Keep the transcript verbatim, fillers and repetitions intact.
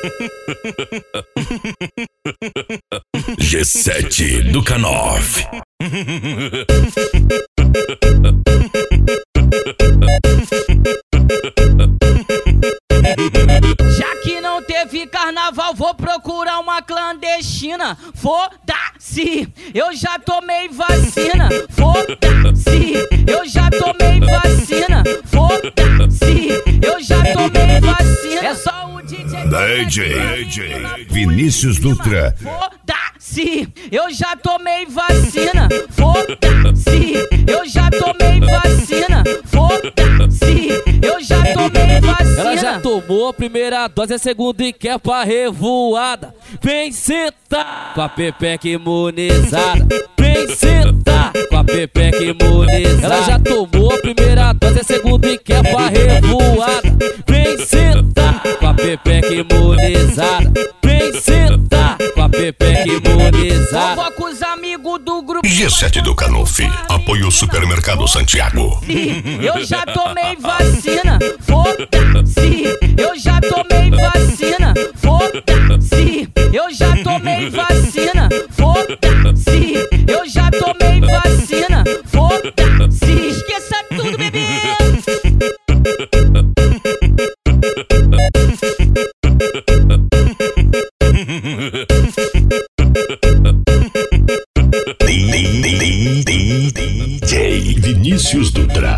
G sete do K nove. Já que não teve carnaval, vou procurar uma clandestina. Foda-se, eu já tomei vacina. Foda-se, eu já tomei vacina. Foda-se, eu já tomei vacina. É só o D J D J Vinícius Dutra. Foda-se, eu já tomei vacina. Foda-se, eu já tomei vacina. Foda-se, eu já tomei vacina. Ela já tomou a primeira dose, a segunda e quer pra revoada. Vem sentar com a pepeca imunizada. Vem sentar com a pepeca imunizada. Ela já tomou a primeira dose, a segunda e quer pra revoada. Vem sentar com a pepeca imunizada. Vem sentar com a pepeca imunizada. Convoca os amigos do grupo G sete do K nove. Apoio Supermercado Santiago. Eu já tomei vacina. Foda-se, eu já tomei vacina.